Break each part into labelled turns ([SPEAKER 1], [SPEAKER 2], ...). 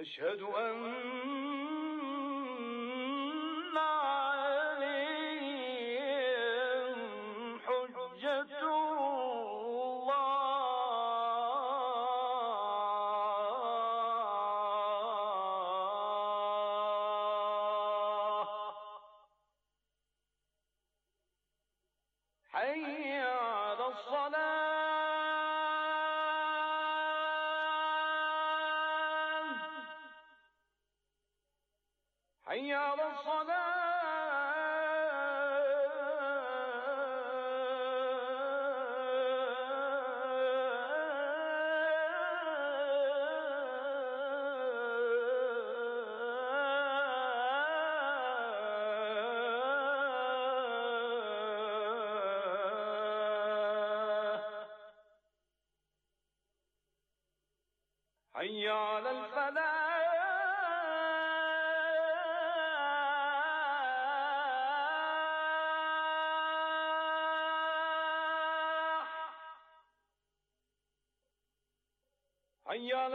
[SPEAKER 1] أشهد أن عليهم حجة الله. حي على الصلاة، حي على حي على الفلاح. حي على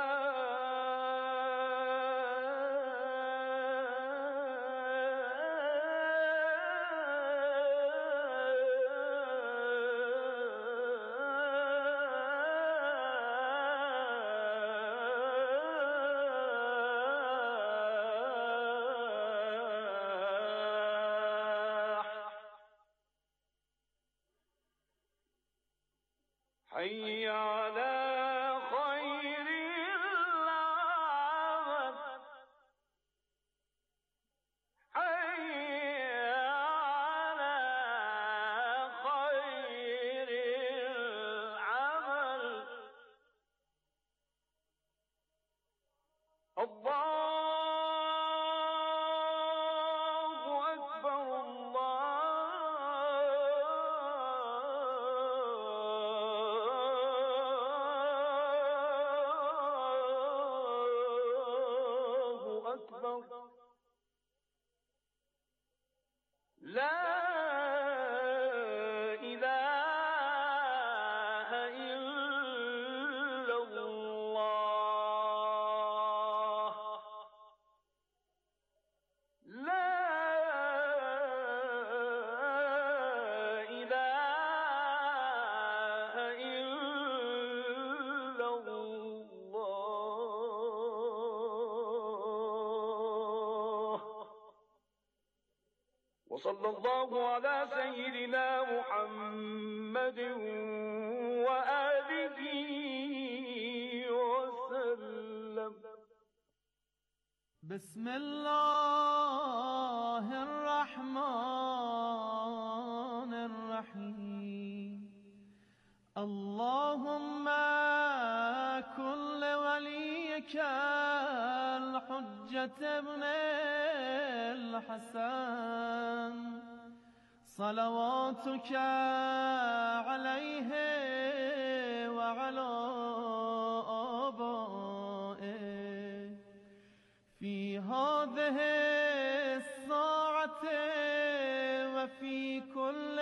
[SPEAKER 1] حي على خير العمل، حي على خير العمل. الله أكبر، الله أكبر. لا إله إلا الله، لا إله إلا الله. وصلى الله على سيدنا محمد وآله وسلم.
[SPEAKER 2] بسم الله الرحمن الرحيم. اللهم كن لوليك الحجة ابن الحسن صلواتك عليه وعلى آبائه في هذه الساعة وفي كل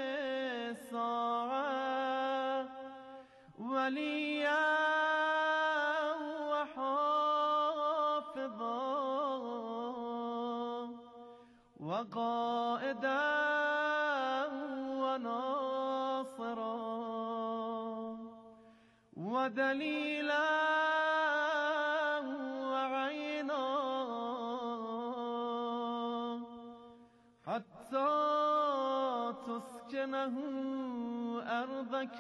[SPEAKER 2] ساعة وليا وحافظا وقائدا وناصرا ودليلا وعينا حتى تسكنه أرضك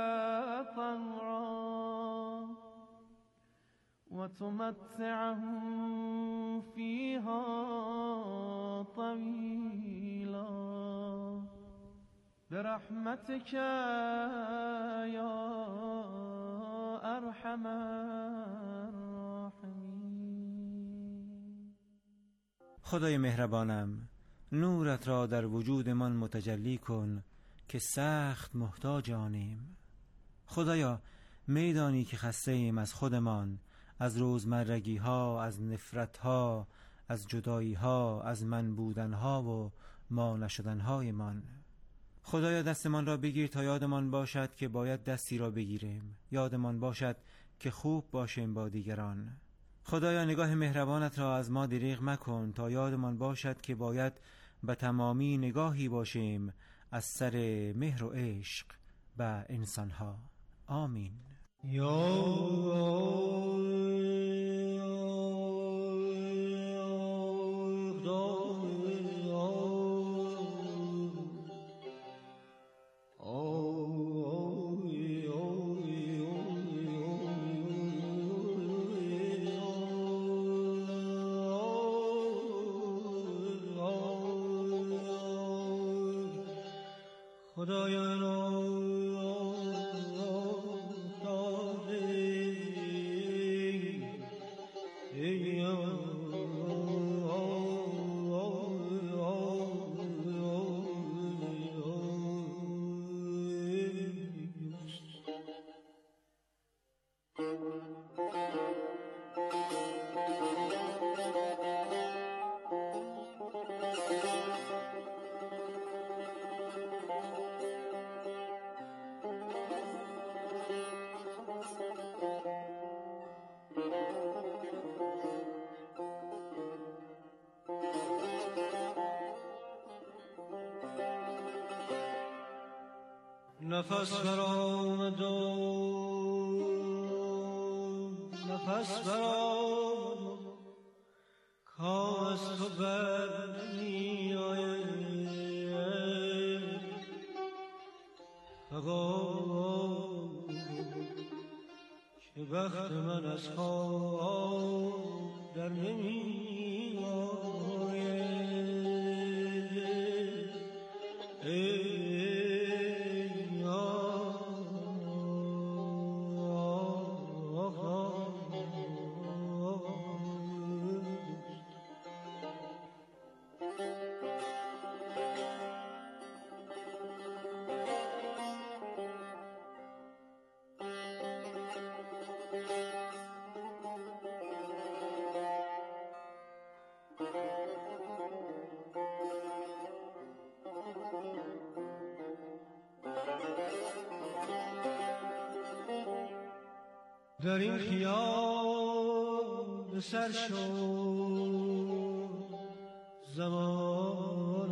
[SPEAKER 2] طوعا وتمتعه فيها طويلا برحمتك يا أرحم الراحمين.
[SPEAKER 3] خدای مهربانم، نورت را در وجود من متجلی کن که سخت محتاج آنیم. خدایا میدانی که خسته ایم از خودمان، از روزمرگی ها، از نفرت ها، از جدایی ها، از من بودن ها و ما نشدن های من. خدایا دستمان را بگیر تا یادمان باشد که باید دستی را بگیریم، یادمان باشد که خوب باشیم با دیگران. خدایا نگاه مهربانت را از ما دریغ مکن تا یادمان باشد که باید به تمامی نگاهی باشیم از سر مهر و عشق به انسانها. آمین.
[SPEAKER 4] نفس برآمد و نفس برآمد کار از تو بر نمی آید فقط که بخت من از خواب در نمی آید در این خیال سر شد زمان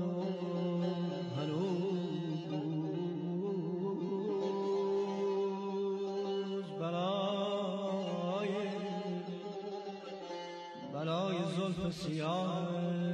[SPEAKER 4] هنوز بلای زلف سیاه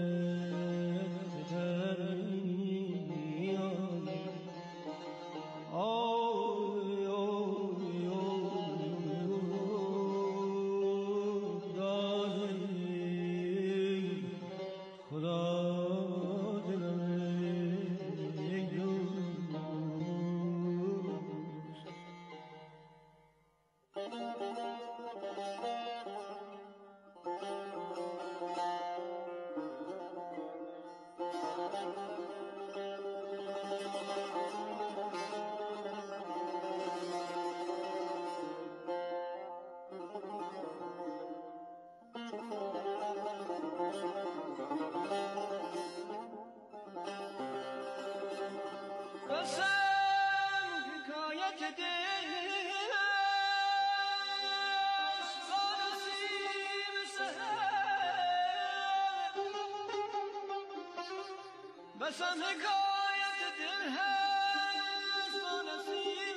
[SPEAKER 4] بسم حکایت دل هست با نسیم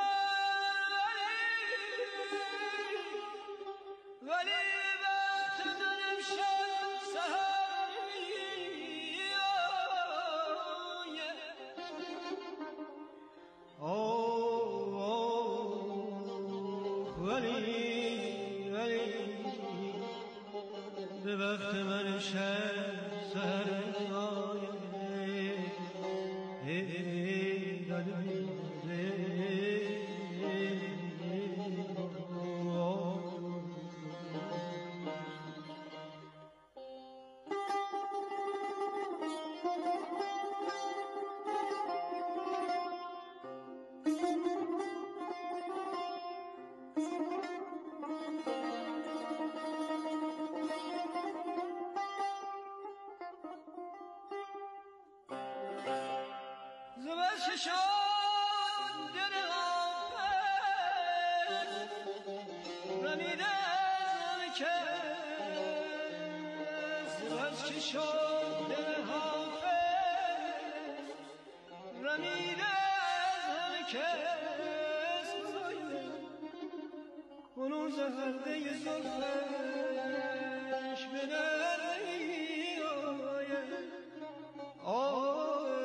[SPEAKER 4] سحر ولی بات من امشب سحر ولی به وقت من امشب سحر رمیدن که از که شد دل حافظ رمیده از همه کس کنون زهرده زلفش به در نمی آید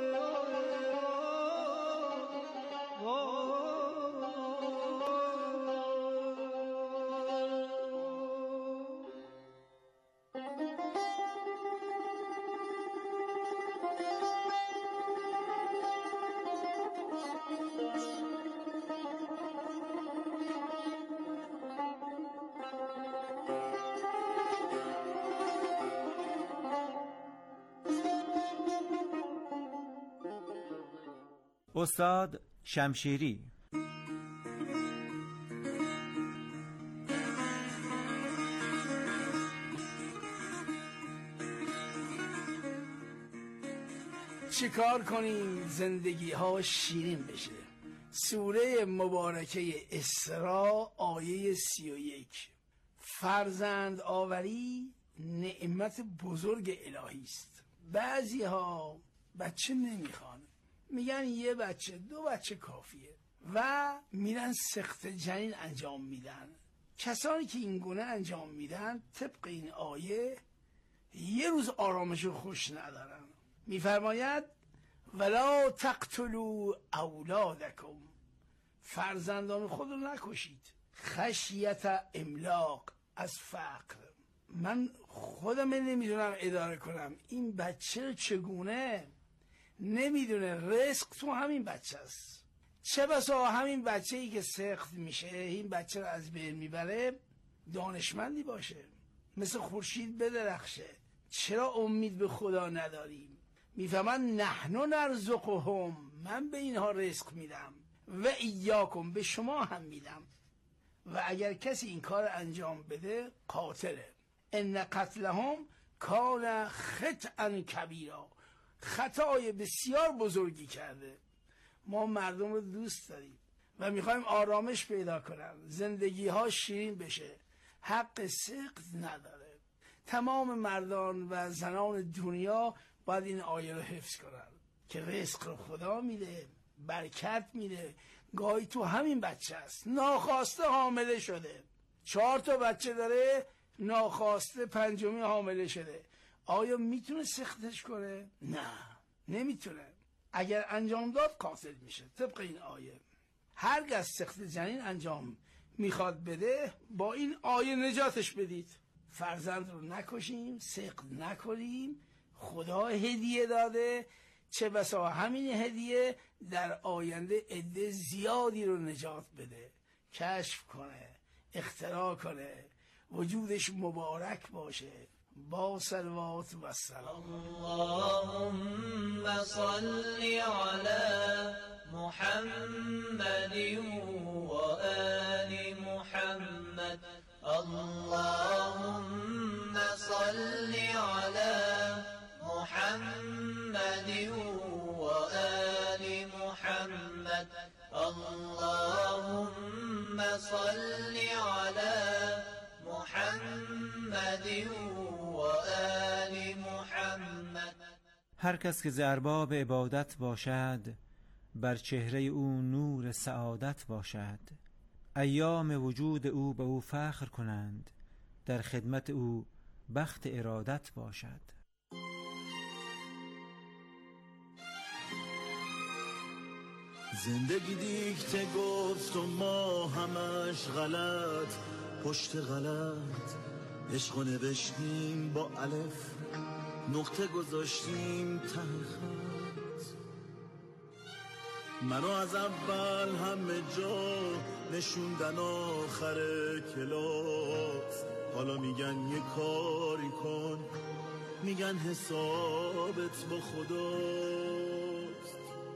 [SPEAKER 3] استاد شمشیری.
[SPEAKER 5] چیکار کنیم زندگی ها شیرین بشه؟ سوره مبارکه اسراء آیه 31. فرزند آوری نعمت بزرگ الهی است. بعضی ها بچه نمیخوان، میگن یه بچه 2 بچه کافیه و میرن سقط جنین انجام میدن. کسانی که این گونه انجام میدن طبق این آیه یه روز آرامشو خوش ندارن. میفرماید ولا تقتلوا اولادکم، فرزندان خود رو نکشید، خشیت املاق، از فقر. من خودم نمیدونم اداره کنم این بچه رو چگونه، نمیدونه رزق تو همین بچه است. چه بسا همین بچه ای که سخت میشه این بچه رو از بین میبره دانشمندی باشه، مثل خورشید بدرخشه. چرا امید به خدا نداریم؟ میفهمن نحن نرزقهم، من به اینها رزق میدم و ایاکم، به شما هم میدم. و اگر کسی این کار انجام بده قاتله. ان قتلهم کان خطئا کبیرا، خطای بسیار بزرگی کرده. ما مردم رو دوست داریم و میخوایم آرامش پیدا کنن، زندگی ها شیرین بشه، حق سقط نداره. تمام مردان و زنان دنیا باید این آیه رو حفظ کنن که رزق رو خدا میده، برکت میده. گاهی تو همین بچه است، ناخواسته حامله شده، 4 تا بچه داره، ناخواسته 5می حامله شده. آیا میتونه سختش کنه؟ نه، نمیتونه. اگر انجام داد قاتل میشه طبق این آیه. هرگز سقط جنین انجام میخواد بده با این آیه نجاتش بدید. فرزند رو نکشیم، سقط نکنیم، خدا هدیه داده. چه بسا همین هدیه در آینده عده زیادی رو نجات بده، کشف کنه، اختراع کنه، وجودش مبارک باشه. با صلوات و سلام.
[SPEAKER 6] اللهم صل على محمد و آل محمد. اللهم صل على محمد و آل محمد. اللهم صل على محمد و آل محمد.
[SPEAKER 3] هر کس که ز ارباب عبادت باشد، بر چهره او نور سعادت باشد. ایام وجود او به او فخر کنند، در خدمت او بخت ارادت باشد.
[SPEAKER 7] زندگی دیکته گفت و ما همش غلط پشت غلط، عشق و نوشتیم با الف، نقطه گذاشتیم ته خط. منو از اول همه جا نشوندن آخر کلاس، حالا میگن یه کاری کن، میگن حسابت با خداست.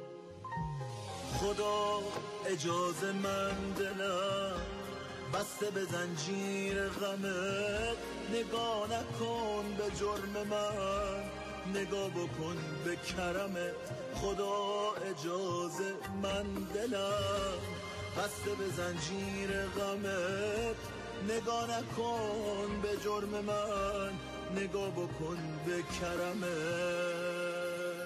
[SPEAKER 7] خدا اجازه من دلم بسته به زنجیر غمت، نگاه نکن به جرم من، نگاه بکن به کرمت. خدا اجازه من دلم بسته به زنجیر غمت، نگاه نکن به جرم من، نگاه بکن به کرمت.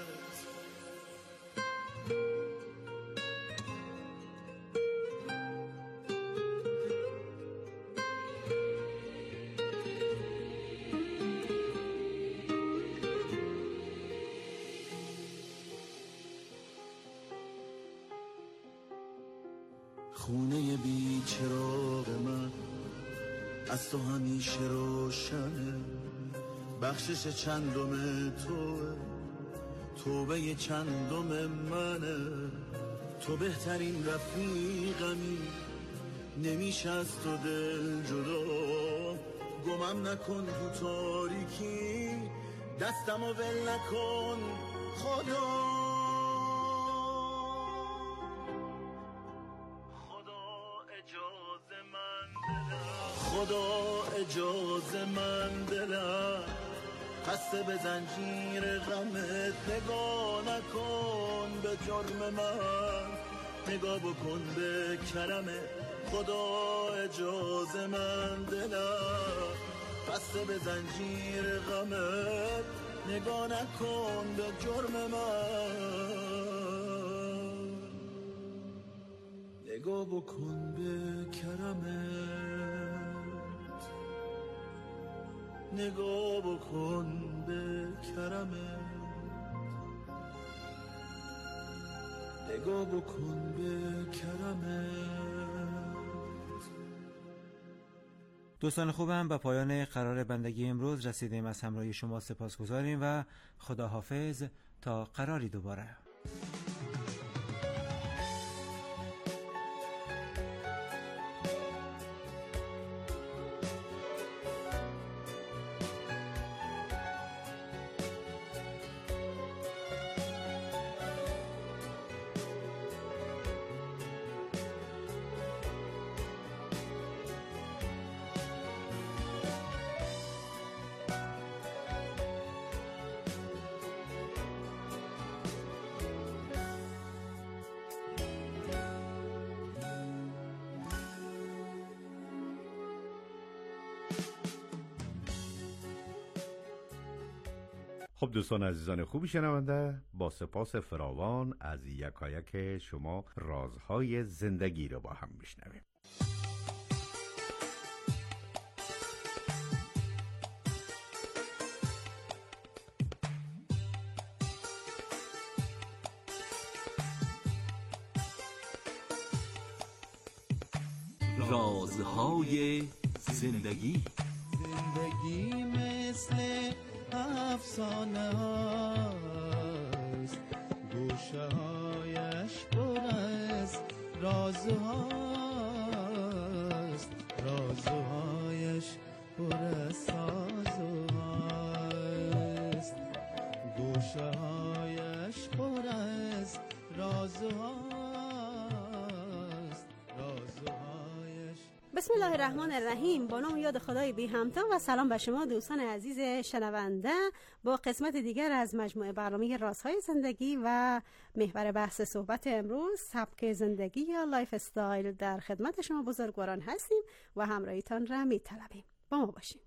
[SPEAKER 7] خونه بی چراغ من از تو همیشه روشنه، بخشش چندم توه، توبه چندم منه. تو بهترین رفیقمی، نمیشه از تو دل جدا. گمم نکن تو تاریکی، دستمو ول نکن خدا. خدا اجازه من دلم خسته به زنجیر غمت. نگاه نکن به جرم من، نگاه بکن به کرمت. خدا اجازه من دلم خسته به زنجیر غمت. نگاه نکن به جرم من، نگاه بکن به کرمت. نگاه بکن به کرمت. نگاه بکن به کرمت.
[SPEAKER 3] دوستان خوبم، به پایان قرار بندگی امروز رسیدیم. از همراهی شما سپاسگزاریم و خداحافظ تا قراری دوباره.
[SPEAKER 8] خب دوستان عزیزان خوبی شنونده، با سپاس فراوان از یکایک شما رازهای زندگی رو با هم میشنویم.
[SPEAKER 9] رازهای زندگی.
[SPEAKER 2] زندگی مثل افسانه هاست، گوشه هایش پر از رازهاست، رازهایش پر از سازهاست، گوشه هایش پر از رازهاست، رازهایش.
[SPEAKER 10] بسم الله الرحمن الرحیم. با نام یاد خدای بی همتا و سلام به شما دوستان عزیز شنونده، با قسمت دیگر از مجموعه برنامه رازهای زندگی و محور بحث صحبت امروز سبک زندگی یا لایف استایل در خدمت شما بزرگواران هستیم و همراهیتان را می‌طلبیم. با ما باشیم.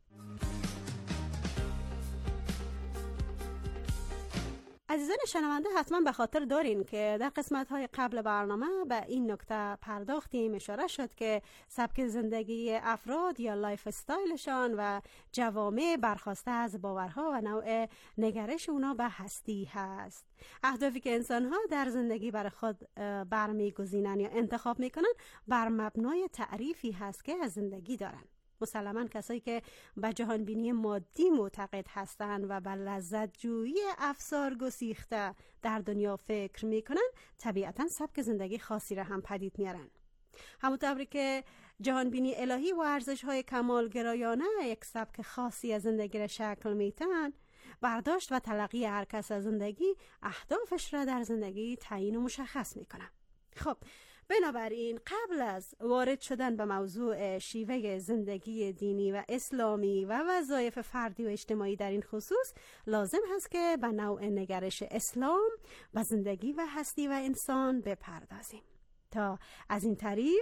[SPEAKER 10] عزیزان شنونده، حتما به خاطر دارین که در قسمت‌های قبل برنامه به این نکته پرداختیم، اشاره شد که سبک زندگی افراد یا لایف استایلشان و جوامع برخواسته از باورها و نوع نگرش اونا به هستی هست. اهدافی که انسان‌ها در زندگی برای خود برمی‌گزینن یا انتخاب می‌کنن بر مبنای تعریفی هست که از زندگی دارن. مسلماً کسایی که به جهان بینی مادی معتقد هستند و به لذت جویی افسار گسیخته در دنیا فکر میکنن، طبیعتاً سبک زندگی خاصی را هم پدید میارن. همونطوری که جهان بینی الهی و ارزش‌های کمالگرایانه یک سبک خاصی از زندگی را شکل میدن، برداشت و تلقی هر کس از زندگی اهدافش را در زندگی تعیین و مشخص میکنن. خب بنابراین قبل از وارد شدن به موضوع شیوه زندگی دینی و اسلامی و وظایف فردی و اجتماعی در این خصوص، لازم هست که به نوع نگرش اسلام و زندگی و هستی و انسان بپردازیم تا از این طریق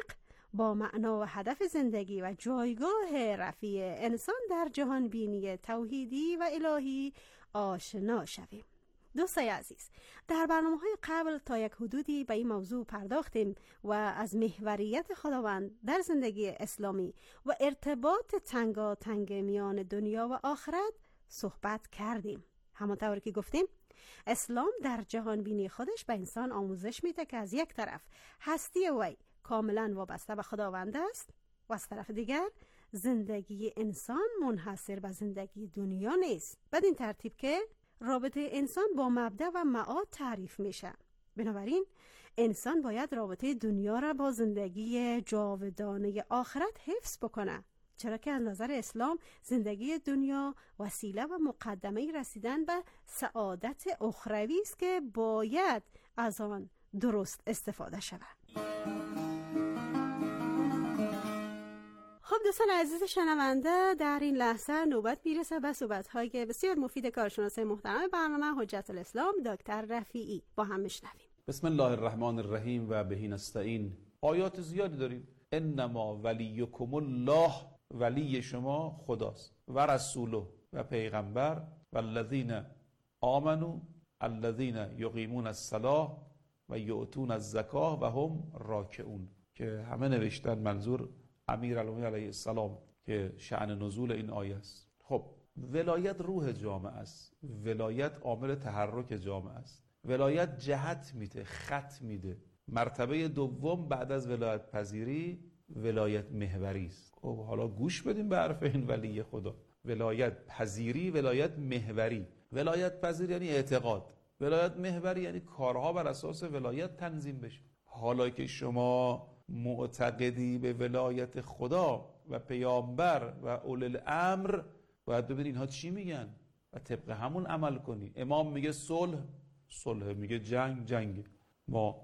[SPEAKER 10] با معنا و هدف زندگی و جایگاه رفیع انسان در جهان بینی توحیدی و الهی آشنا شویم. دوستای عزیز، در برنامه‌های قبل تا یک حدودی به این موضوع پرداختیم و از محوریت خداوند در زندگی اسلامی و ارتباط تنگاتنگ میان دنیا و آخرت صحبت کردیم. همانطور که گفتیم اسلام در جهان بینی خودش به انسان آموزش میده که از یک طرف هستی وی کاملا وابسته به خداوند است و از طرف دیگر زندگی انسان منحصر به زندگی دنیا نیست، بدین ترتیب که رابطه انسان با مبدأ و معاد تعریف میشه. بنابراین انسان باید رابطه دنیا را با زندگی جاودانه آخرت حفظ بکنه، چرا که از نظر اسلام زندگی دنیا وسیله و مقدمه رسیدن به سعادت اخروی است که باید از آن درست استفاده شود. خب دوستان عزیز شنونده، در این لحظه نوبت میرسه به صحبت‌های بسیار مفید کارشناس محترم برنامه حجت الاسلام دکتر رفیعی. با هم میشنویم.
[SPEAKER 11] بسم الله الرحمن الرحیم و به نستعین. آیات زیادی داریم. انما ولیکم الله، ولی شما خداست، و رسوله، و پیغمبر، و الذین آمنوا الذین یقیمون الصلاة و یؤتون الزکاة و هم راکعون، که همه نوشتن منظور امیرالمومنین علیه السلام که شأن نزول این آیه است. خب ولایت روح جامعه است، ولایت عامل تحرک جامعه است، ولایت جهت میده، خط میده. مرتبه دوم بعد از ولایت پذیری ولایت محوری است. خب حالا گوش بدیم به حرف این ولی خدا. ولایت پذیری، ولایت محوری. ولایت پذیری یعنی اعتقاد، ولایت محوری یعنی کارها بر اساس ولایت تنظیم بشه. حالا که شما معتقدی به ولایت خدا و پیامبر و اولی الامر، باید ببینی اینها چی میگن و طبق همون عمل کنی. امام میگه صلح، صلح، میگه جنگ، جنگ. ما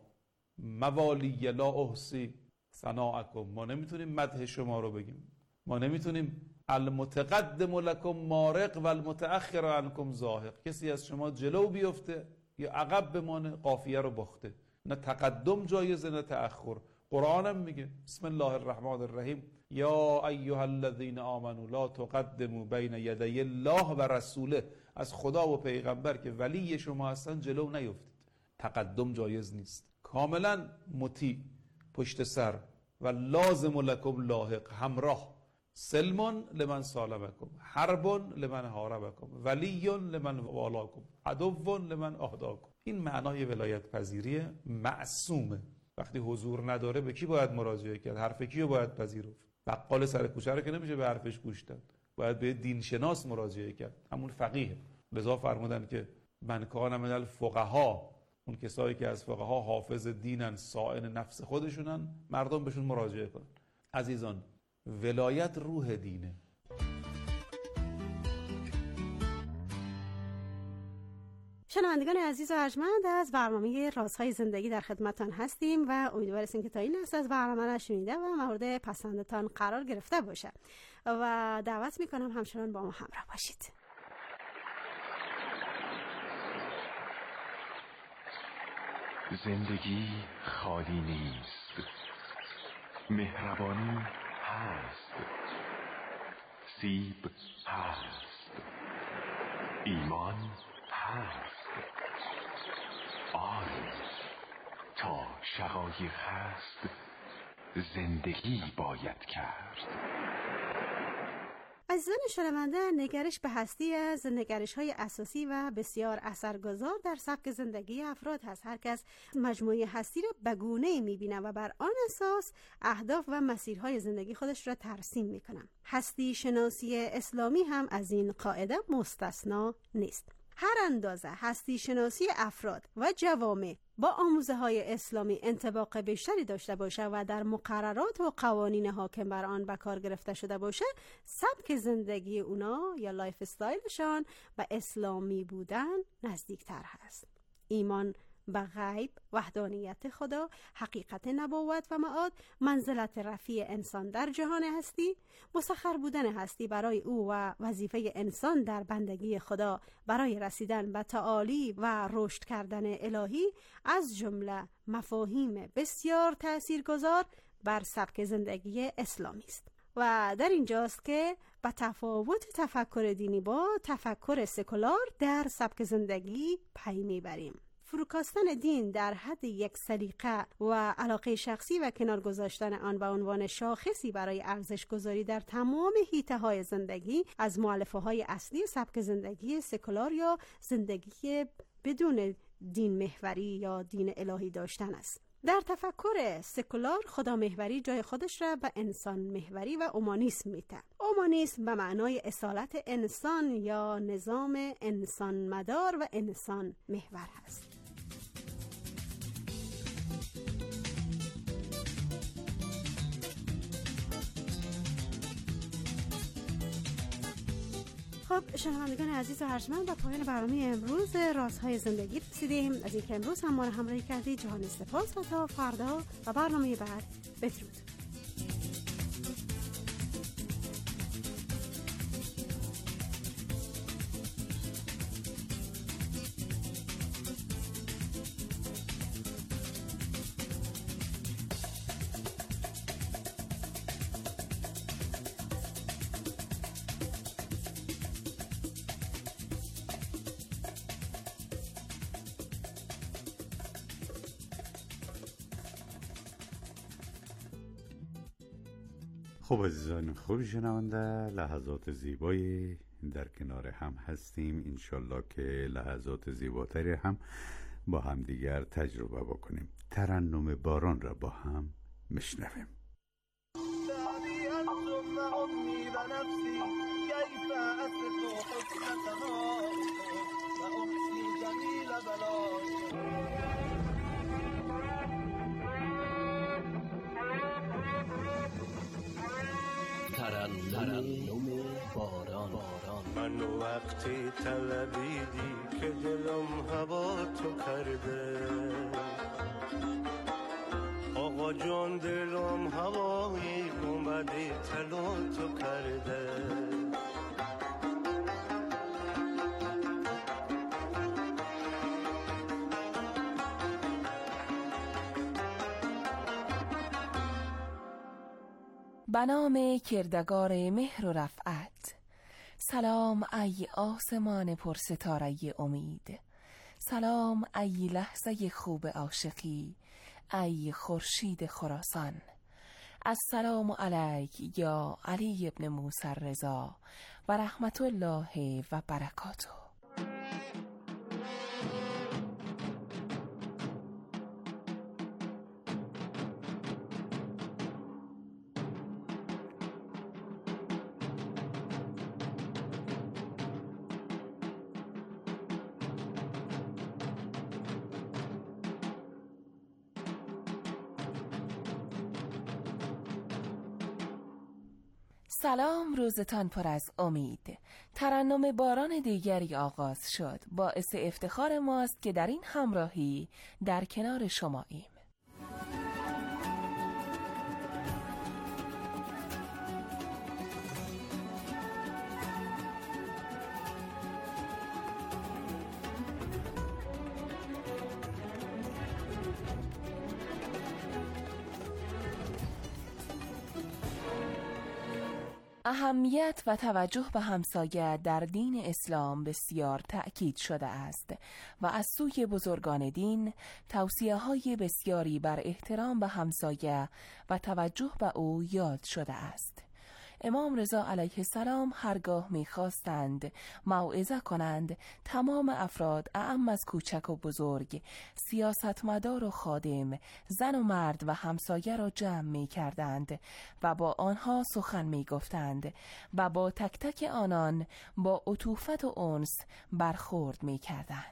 [SPEAKER 11] موالی لا احصی ثناءکم، ما نمیتونیم مدح شما رو بگیم، ما نمیتونیم المتقدم لکم مارق و المتأخر عنکم زاهق، کسی از شما جلو بیفته یا عقب بمانه قافیه رو باخته. نه تقدم جایزه نه تأخر. قرآن هم میگه بسم الله الرحمن الرحیم یا ایها الذین آمنوا لا تقدموا بین یدی الله و رسوله، از خدا و پیغمبر که ولی شما هستن جلو نیفتید. تقدم جایز نیست. کاملا مطیع، پشت سر، و لازم لکم لاحق، همراه. سلم لمن سالمکم، حرب لمن حاربکم، ولی لمن والاکم، عدو لمن اهداکم. این معنای ولایت پذیری معصومه. وقتی حضور نداره به کی باید مراجعه کرد؟ حرف کیو باید پذیرفت؟ بقال سر کوچه رو که نمیشه به حرفش گوش داد، باید به دینشناس مراجعه کرد، همون فقیه. لذا فرمودن که من کان من الفقها، اون کسایی که از فقها حافظ دینن، صائن نفس خودشونن، مردم بهشون مراجعه کنن. عزیزان، ولایت روح دینه.
[SPEAKER 10] شنوندگان عزیز و ارجمند، از برنامه رازهای زندگی در خدمتتان هستیم و امیدواریم که تا این لحظه از برنامه را شنیده و مورد پسندتان قرار گرفته باشه و دعوت میکنم همچنان با ما همراه باشید.
[SPEAKER 12] زندگی خالی نیست، مهربانی هست، سیب هست، ایمان هست. آری تا شقایق هست زندگی باید کرد.
[SPEAKER 10] عزیزان شنونده، نگرش به هستی از نگرش‌های اساسی و بسیار اثرگذار در سبک زندگی افراد هست. هر کس مجموعه هستی را به گونه‌ای می‌بینه و بر آن اساس اهداف و مسیرهای زندگی خودش را ترسیم می‌کنه. هستی شناسی اسلامی هم از این قاعده مستثنا نیست. هر اندازه هستی شناسی افراد و جوامع با آموزه‌های اسلامی انطباق بیشتری داشته باشه و در مقررات و قوانین حاکم بر آن به کار گرفته شده باشه، سبک زندگی اونا یا لایف استایلشان به اسلامی بودن نزدیکتر هست. ایمان به غیب، وحدانیت خدا، حقیقت نبوت و معاد، منزلت رفیع انسان در جهان هستی، مسخر بودن هستی برای او و وظیفه انسان در بندگی خدا برای رسیدن به تعالی و رشد کردن الهی از جمله مفاهیم بسیار تأثیرگذار بر سبک زندگی اسلامی است. و در اینجاست که با تفاوت تفکر دینی با تفکر سکولار در سبک زندگی پی میبریم. فروکاستن دین در حد یک سلیقه و علاقه شخصی و کنار گذاشتن آن به عنوان شاخصی برای ارزش گذاری در تمام حیطه‌های زندگی از مؤلفه‌های اصلی سبک زندگی سکولار یا زندگی بدون دین محوری یا دین الهی داشتن است. در تفکر سکولار خدا محوری جای خودش را به انسان محوری و اومانیسم میده. اومانیسم به معنای اصالت انسان یا نظام انسان مدار و انسان محور است. خب شنوندگان عزیز و ارجمند، به پایان برنامه امروز رازهای زندگی رسیدیم. از اینکه امروز هم ما را همراهی کردید جهان سپاس و تا فردا و برنامه بعد بدرود.
[SPEAKER 8] خب عزیزان خوب شنونده، لحظات زیبایی در کنار هم هستیم. انشالله که لحظات زیباتری هم با هم دیگر تجربه بکنیم. ترنم باران را با هم مشنویم.
[SPEAKER 13] ترنم باران.
[SPEAKER 14] من وقتی طلبیدی که دلم هوا تو کرده، آقا جان دلم هوایی گنبدی طلا تو کرده.
[SPEAKER 15] به نام کردگار مهر و رفعت، سلام ای آسمان پرستاره امید، سلام ای لحظه خوب عاشقی، ای خورشید خراسان. السلام علیک یا علی ابن موسی رضا و رحمت الله و برکاته. سلام، روزتان پر از امید. ترنم باران دیگری آغاز شد. باعث افتخار ماست که در این همراهی در کنار شماییم. اهمیت و توجه به همسایه در دین اسلام بسیار تأکید شده است و از سوی بزرگان دین توصیه‌های بسیاری بر احترام به همسایه و توجه به او یاد شده است. امام رضا علیه السلام هرگاه می‌خواستند موعظه کنند، تمام افراد اعم از کوچک و بزرگ، سیاستمدار و خادم، زن و مرد و همسایه را جمع می‌کردند و با آنها سخن می‌گفتند و با تک تک آنان با عطوفت و انس برخورد می‌کردند.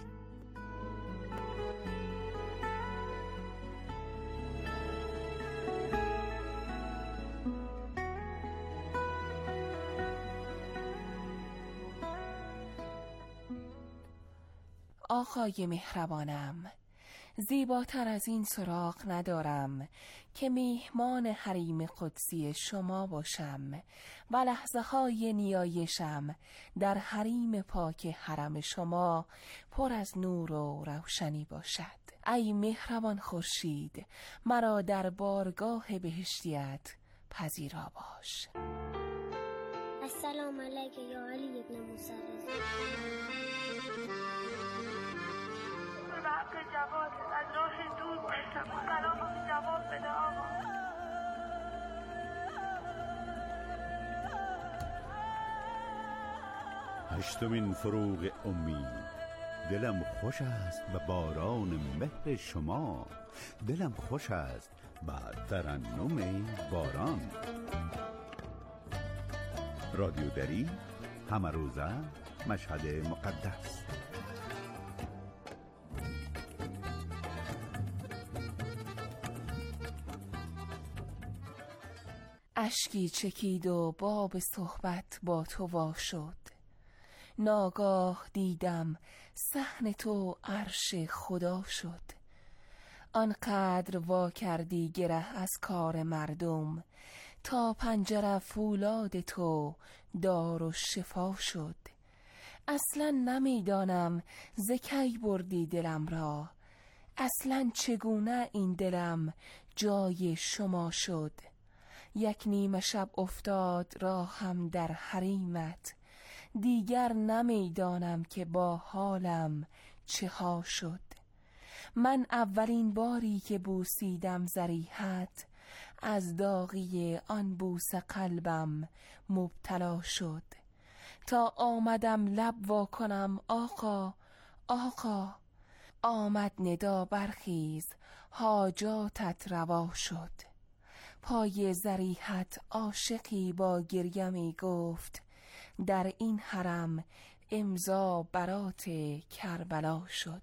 [SPEAKER 15] آقای مهربانم، زیباتر از این سراغ ندارم که میهمان حریم قدسی شما باشم و لحظه های نیایشم در حریم پاک حرم شما پر از نور و روشنی باشد. ای مهربان خورشید، مرا در بارگاه بهشتیت پذیرا باش.
[SPEAKER 16] السلام علیک یا علی ابن موسی رضا.
[SPEAKER 17] به حق جواد از راه دور باشم، سلام جواب بده آقا.
[SPEAKER 8] هشتمین فروغ امید. دلم خوش است به باران مهر شما، دلم خوش است به ترنم باران. رادیو دری، همه روزه، مشهد مقدس.
[SPEAKER 15] اشکی چکید و باب صحبت با تو وا شد. ناگاه دیدم صحن تو عرش خدا شد. آنقدر وا کردی گره از کار مردم، تا پنجره فولاد تو دار و شفا شد. اصلا نمیدانم ز کی بردی دلم را، اصلا چگونه این دلم جای شما شد. یک نیمه شب افتاد راهم در حریمت، دیگر نمیدانم که با حالم چه ها شد. من اولین باری که بوسیدم ضریحت، از داغی آن بوس قلبم مبتلا شد. تا آمدم لب وا کنم آقا آقا، آمد ندا برخیز حاجاتت روا شد. پای ضریحت عاشقی با گریه می گفت، در این حرم امضا برات کربلا شد.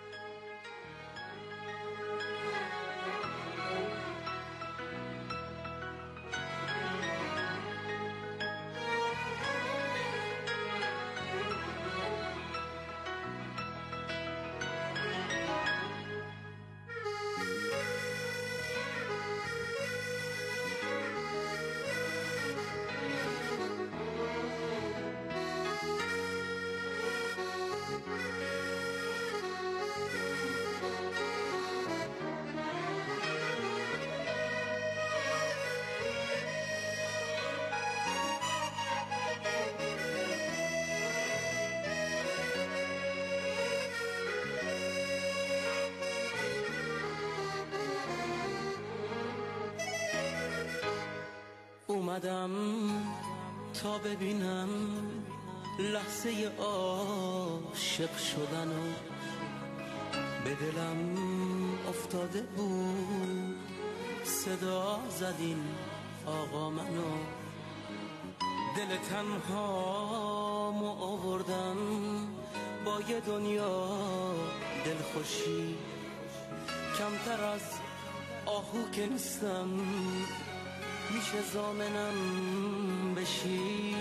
[SPEAKER 18] اومدم تا ببینم لحظه عاشق شدن و به دلم افتاده بود صدا زدین آقا منو. دل تنهامو آوردم با یه دنیا دلخوشی، کمتر از آهو که نیستم میشه زامنم بشی.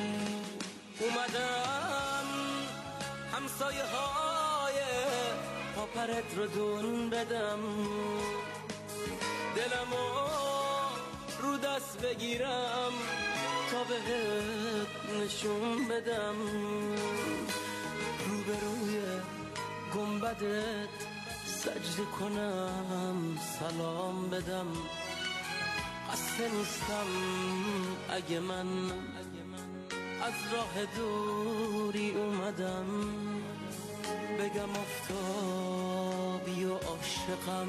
[SPEAKER 18] اومدم همسایه های پاپرت رو دون بدم، دلمو رو دست بگیرم تا بهت نشون بدم. روبروی گنبدت سجده کنم سلام بدم. قصد نیستم اگه من از راه دوری اومدم بگم آفتابی و عاشقم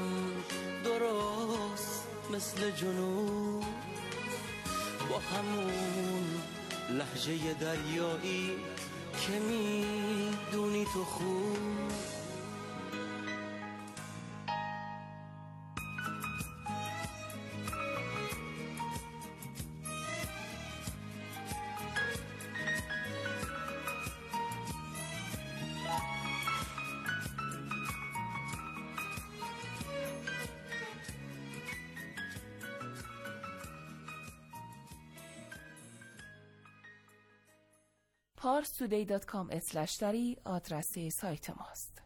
[SPEAKER 18] درست مثل جنوب، با همون لهجه دریایی که میدونی تو خوب.
[SPEAKER 15] parstoday.com/dari آدرس سایت ماست.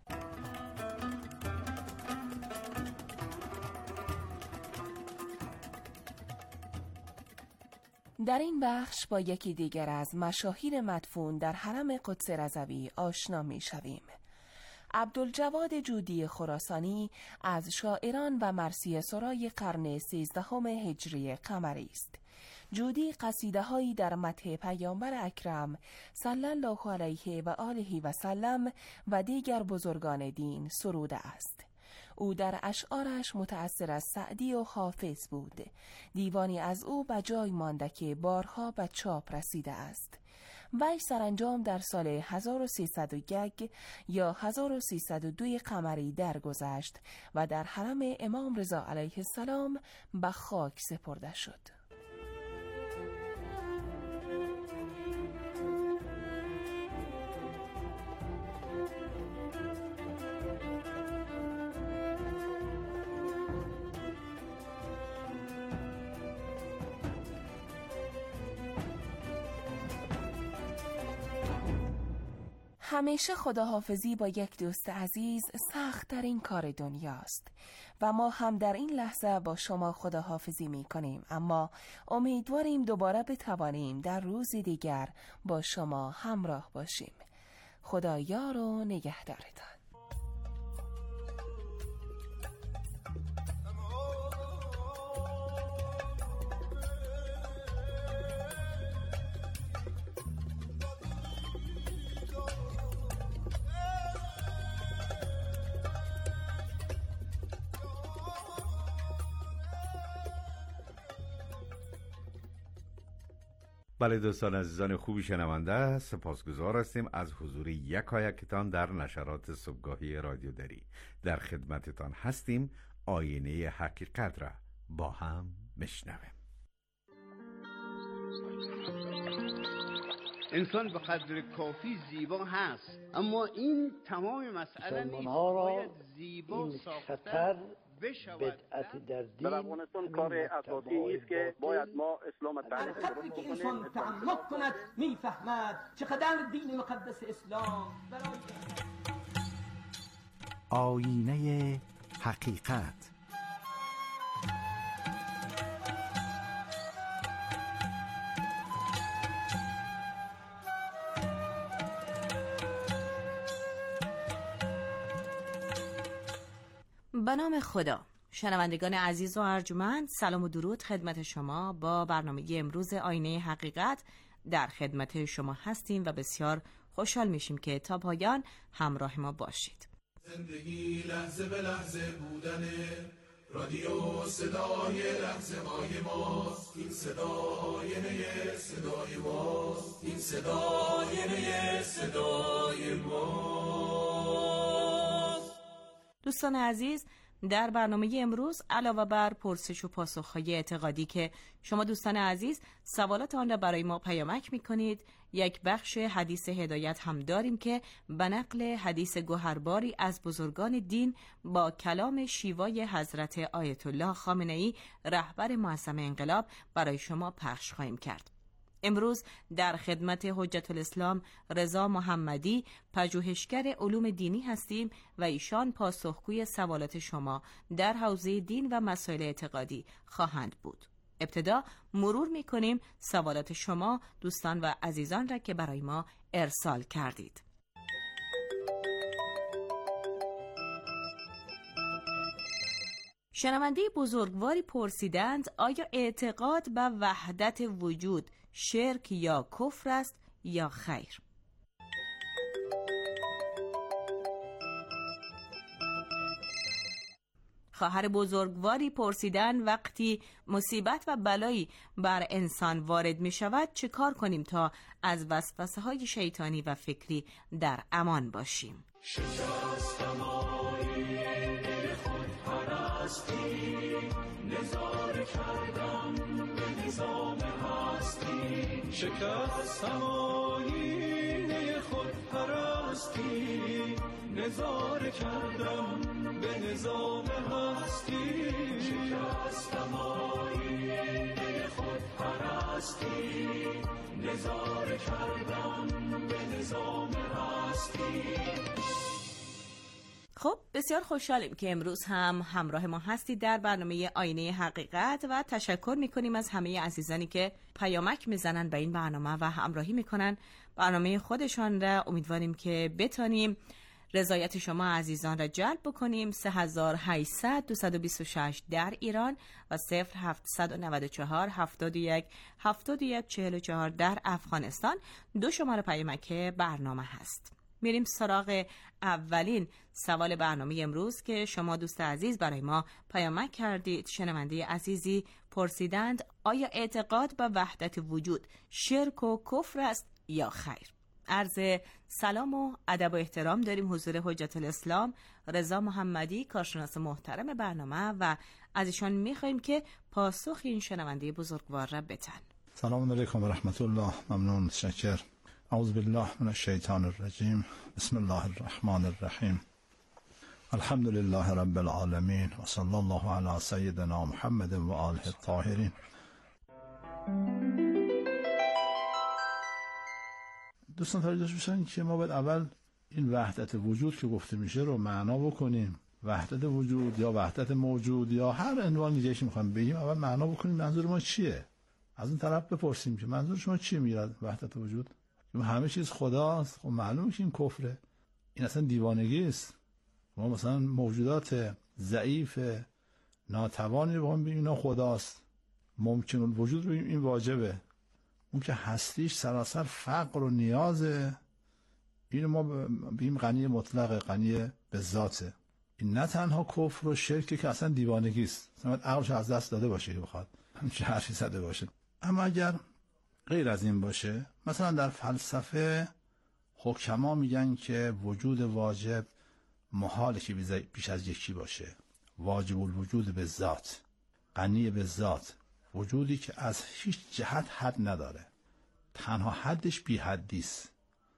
[SPEAKER 15] در این بخش با یکی دیگر از مشاهیر مدفون در حرم قدس رضوی آشنا می شویم. عبدالجواد جودی خراسانی از شاعران و مرثیه سرای قرن 13 هجری قمری است. جودی قصیده هایی در مدح پیامبر اکرم صلی الله علیه و آله و سلم و دیگر بزرگان دین سروده است. او در اشعارش متأثر از سعدی و حافظ بود. دیوانی از او به جای مانده که بارها به چاپ رسیده است. وی سرانجام در سال 1301 یا 1302 قمری درگذشت و در حرم امام رضا علیه السلام به خاک سپرده شد. همیشه خداحافظی با یک دوست عزیز سخت ترین کار دنیاست و ما هم در این لحظه با شما خداحافظی می کنیم، اما امیدواریم دوباره بتوانیم در روزی دیگر با شما همراه باشیم. خدا یار و نگهدارتان.
[SPEAKER 8] بله دوستان عزیزان خوبی شنونده، سپاسگزار هستیم از حضور یکایکتان در نشرات صبحگاهی رادیو دری. در خدمتتان هستیم. آینه حقیقت را با هم میشنویم.
[SPEAKER 19] انسان به قدر کافی زیبا هست، اما این تمام مسئله نیست. باید زیبا ساختن
[SPEAKER 20] بدعت در دین
[SPEAKER 21] در افغانستان کار اساسی نیست که باید ما اسلام تعریف
[SPEAKER 22] وقتی که انسان تعمق کند میفهمد چقدر دین مقدس اسلام برای
[SPEAKER 23] آینه حقیقت.
[SPEAKER 24] به نام خدا. شنوندگان عزیز و ارجمند، سلام و درود خدمت شما. با برنامه امروز آینه حقیقت در خدمت شما هستیم و بسیار خوشحال میشیم که تا پایان همراه ما باشید.
[SPEAKER 7] زندگی لحظه به لحظه بودنه، رادیو صدای لحظه های ماست، این صدا آینه صدای ماست، این صدا آینه صدای ماست.
[SPEAKER 24] دوستان عزیز، در برنامه امروز علاوه بر پرسش و پاسخ‌های اعتقادی که شما دوستان عزیز سوالات آن را برای ما پیامک می‌کنید، یک بخش حدیث هدایت هم داریم که به نقل حدیث گوهرباری از بزرگان دین با کلام شیوای حضرت آیت الله خامنه‌ای رهبر معظم انقلاب برای شما پخش خواهیم کرد. امروز در خدمت حجت الاسلام رضا محمدی، پژوهشگر علوم دینی هستیم و ایشان پاسخگوی سوالات شما در حوزه دین و مسائل اعتقادی خواهند بود. ابتدا مرور می‌کنیم سوالات شما دوستان و عزیزان را که برای ما ارسال کردید. شنونده بزرگواری پرسیدند آیا اعتقاد به وحدت وجود شرک یا کفر است یا خیر؟ خواهر بزرگواری پرسیدند وقتی مصیبت و بلایی بر انسان وارد می شود چه کار کنیم تا از وسوسه های شیطانی و فکری در امان باشیم؟
[SPEAKER 7] شکستم آینه خود پرستی، نظاره کردم به نظام هستی. شکستم آینه خود پرستی، نظاره کردم به نظام هستی. شکستم آینه خود پرستی، نظاره کردم به نظام هستی.
[SPEAKER 24] خب بسیار خوشحالیم که امروز هم همراه ما هستید در برنامه آینه حقیقت و تشکر میکنیم از همه عزیزانی که پیامک میزنن به این برنامه و همراهی میکنن برنامه خودشان را. امیدواریم که بتانیم رضایت شما عزیزان را جلب بکنیم. 3800 226 در ایران و 0794 71 71 44 در افغانستان 2 شماره پیامک برنامه هست. میریم سراغ اولین سوال برنامه امروز که شما دوست عزیز برای ما پیامک کردید. شنونده عزیزی پرسیدند آیا اعتقاد به وحدت وجود شرک و کفر است یا خیر؟ عرض سلام و ادب و احترام داریم حضور حجت الاسلام رضا محمدی، کارشناس محترم برنامه، و از ایشان میخوایم که پاسخ این شنونده بزرگوار را بدن.
[SPEAKER 1] سلام علیکم و رحمت الله. ممنون، متشکر. اعوذ بالله من الشیطان الرجیم. بسم الله الرحمن الرحیم. الحمد لله رب العالمین و صلی الله علی سیدنا محمد و آله الطاهرین. دوستان توجه داشته باشین که ما باید اول این وحدت وجود که گفته میشه رو معنا بکنیم. وحدت وجود یا وحدت موجود یا هر عنوان دیگه که میخوایم بگیم، اول معنا بکنیم منظور ما چیه. از اون طرف بپرسیم که منظور شما چیه میاد وحدت وجود؟ همه چیز خداست. خب معلومه که این کفره، این اصلا دیوانگی است. ما مثلا موجودات ضعیف ناتوانی رو بگیم اینا خداست، ممکن الوجود رو این واجبه. اون که هستیش سراسر فقر و نیازه، اینو ما بگیم غنی مطلق، غنی به ذاته. این نه تنها کفر و شرک که اصلا دیوانگی است، مثلا عقلش از دست داده باشه که بخواد همچین حرفی زده باشه. اما اگر غیر از این باشه، مثلا در فلسفه حکما میگن که وجود واجب محاله که بیش از یکی باشه. واجب الوجود به ذات، غنی به ذات، وجودی که از هیچ جهت حد نداره، تنها حدش بی حدیست.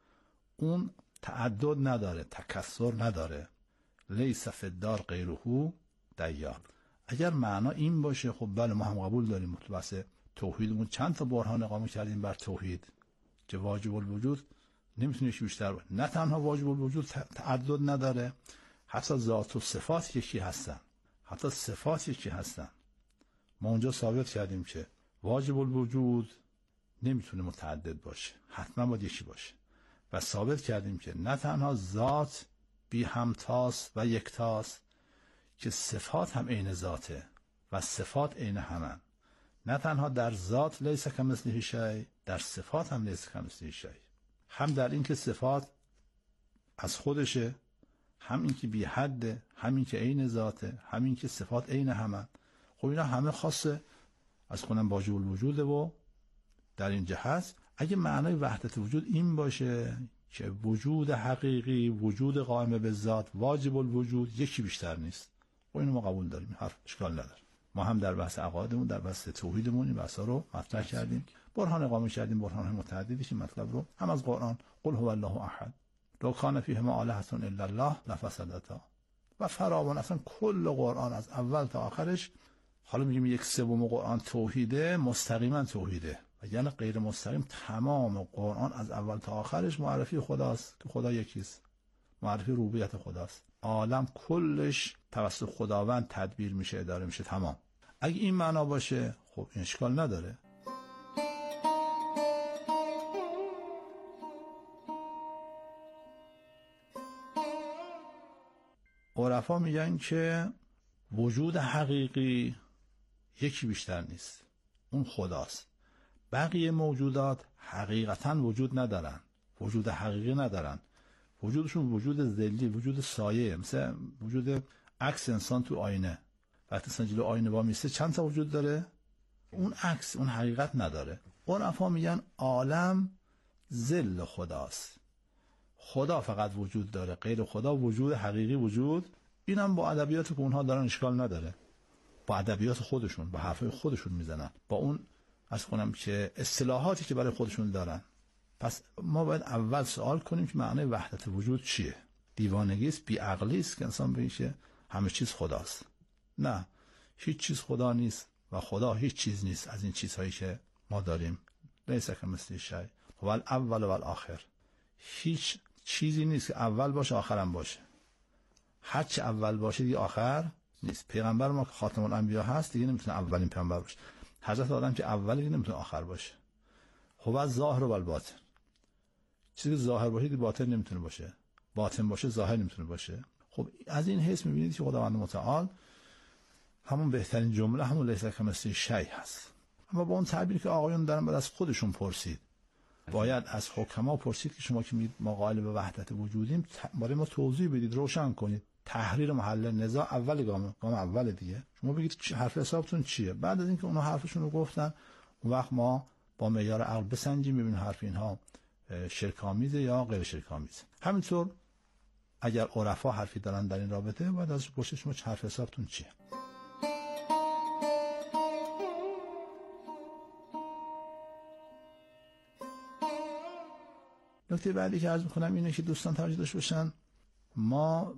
[SPEAKER 1] اون تعدد نداره، تکثر نداره. لیس فی الدار غیره دیار. اگر معنا این باشه، خب بله ما هم قبول داریم. بحث توحیدمون چند تا برهان اقامه کردیم بر توحید که واجب الوجود نمیتونه بیشتر باشه. نه تنها واجب الوجود تعدد نداره، حتی ذات و صفات یکی هستن، حتی صفات یکی هستن. ما اونجا ثابت کردیم که واجب الوجود نمیتونه متعدد باشه، حتما باید یکی باشه. و ثابت کردیم که نه تنها ذات بی همتاست و یکتاست، که صفات هم عین ذاته و صفات عین همن. نه تنها در ذات لیس کمثله شیء، در صفات هم لیس کمثله شیء. هم در این که صفات از خودشه، هم این که بی حده، هم این که عین ذاته، هم این که صفات عین همن. خب اینا همه خاصه از کنن واجب الوجود. و در این جهت اگه معنای وحدت وجود این باشه که وجود حقیقی، وجود قائم به ذات، واجب الوجود یکی بیشتر نیست، و اینو ما قبول داریم، حرف اشکال نداره. ما هم در بحث عقایدمون، در بحث توحیدمون این بحثا رو مطرح کردیم، برهان اقامه کردیم، برهان متعددی که مطلب رو هم از قرآن قل هو الله احد لو کان فیهما آلهة الا الله لفسدتا و فراوان. اصلا کل قرآن از اول تا آخرش، حالا میگیم 1/3 قرآن توحیده، مستقیما توحیده، و یعنی غیر مستقیم تمام قرآن از اول تا آخرش معرفی خداست که خدا یکیست، معرفی ربوبیت خداست. عالم کلش توسط خداوند تدبیر میشه، اداره میشه، تمام. اگه این معنا باشه خب این اشکال نداره. عرفا میگن که وجود حقیقی یکی بیشتر نیست، اون خداست. بقیه موجودات حقیقتا وجود ندارن، وجود حقیقی ندارن. وجودشون وجود ذلی، وجود سایه، مثل وجود عکس انسان تو آینه. وقتی انسان جلو آینه وامیسته چند تا وجود داره؟ اون عکس، اون حقیقت نداره. عرفا میگن عالم ذل خداست، خدا فقط وجود داره، غیر خدا وجود حقیقی وجود. اینم با ادبیات که اونها دارن اشکال نداره، با ادبیات خودشون، با حرفای خودشون میزنن، با اون از کنم که اصطلاحاتی که برای خودشون دارن. پس ما باید اول سوال کنیم که معنی وحدت وجود چیه؟ دیوانگی است، بی‌عقلی است که انسان بگه همه چیز خداست. نه، هیچ چیز خدا نیست و خدا هیچ چیز نیست از این چیزهایی که ما داریم. لیس کمثله شیء هو الاول و الاخر. هیچ چیزی نیست که اول باشه آخرم باشه. هر چه اول باشه دیگه آخر نیست. پیغمبر ما که خاتم الانبیا هست دیگه نمیتونه اولین پیغمبر باشه. حضرت آدم که اول دیگه نمیتونه آخر باشه. هو الظاهر و الباطن. چیزی که ظاهر باشه دیگه باطن نمیتونه باشه. باطن باشه ظاهر نمیتونه باشه. خب از این حیث میبینید که خداوند متعال همون بهترین جمله همون لیس کمثله شیء هست. اما با اون تعبیری که آقایون دارن باید از خودشون پرسید، باید از حکما پرسید که شما که میگید ما قائل به وحدت وجودیم، برای ما توضیح بدید، روشن کنید. تحریر محل نزاع اول گام اول دیگه. شما بگید حرف حسابتون چیه. بعد از اینکه اونها حرفشون رو گفتن، اون وقت ما با معیار عقل بسنجیم ببینیم حرف اینها شرک‌آمیزه یا غیر شرک‌آمیزه. همینطور اگر عرفا حرفی دارن در این رابطه، باید ازش پرسید شما حرف حسابتون چیه. نکته بعدی که عرض می‌کنم اینه که دوستان توجه داشته باشن، ما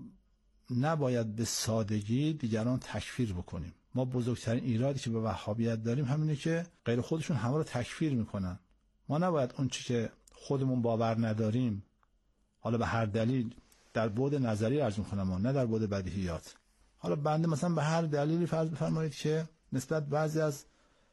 [SPEAKER 1] نباید به سادگی دیگران تکفیر بکنیم. ما بزرگترین ایرادی که به وهابیت داریم همینه که غیر خودشون همه رو تکفیر میکنن. ما نباید اون چی که خودمون باور نداریم، حالا به هر دلیل، در بعد نظری عرض میکنم نه در بعد بدیهیات، حالا بنده مثلا به هر دلیلی فرض بفرمایید که نسبت بعضی از